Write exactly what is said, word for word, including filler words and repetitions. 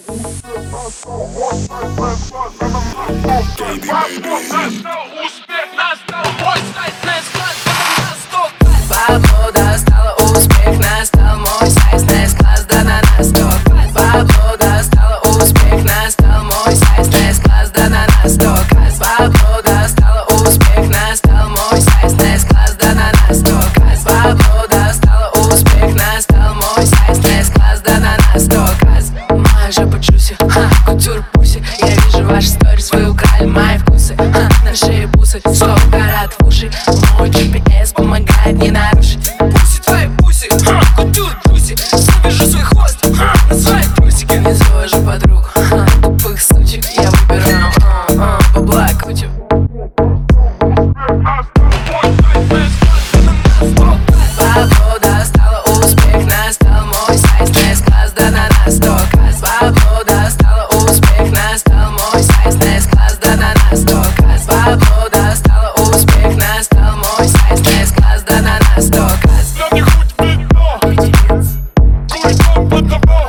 Свобода стала успех, настал мой сайз, нест класс, да на нас сто. Свобода стала успех, настал мой сайз, нест класс, да на нас сто. Свобода стала успех, настал мой сайз, нест класс, да на нас сто. Свобода стала успех, настал мой сайз, нест класс, да на нас сто. Моя жопа джуси, ха, кутюр пуси. Я вижу ваши сторис, вы украли мои вкусы, ха, на шее бусы, слово горят в уши. Мой джи пи эс помогает не нарушить. Пуси твои пуси, ха, кутюр пуси. Завяжу свой хвост, ха, на свои трусики. Не завожу подруг, ха, тупых сучек. Я выбираю, а, а, бабла кучу. Свобода стала успех, настал мой сайз, нест класс, да на нас сто. Свобода стала успех, настал мой сайз, нест класс, да на нас сто. Свобода стала успех, настал мой сайз, нест класс, да на нас сто. Нам не хоть видно, кое-что под тобой.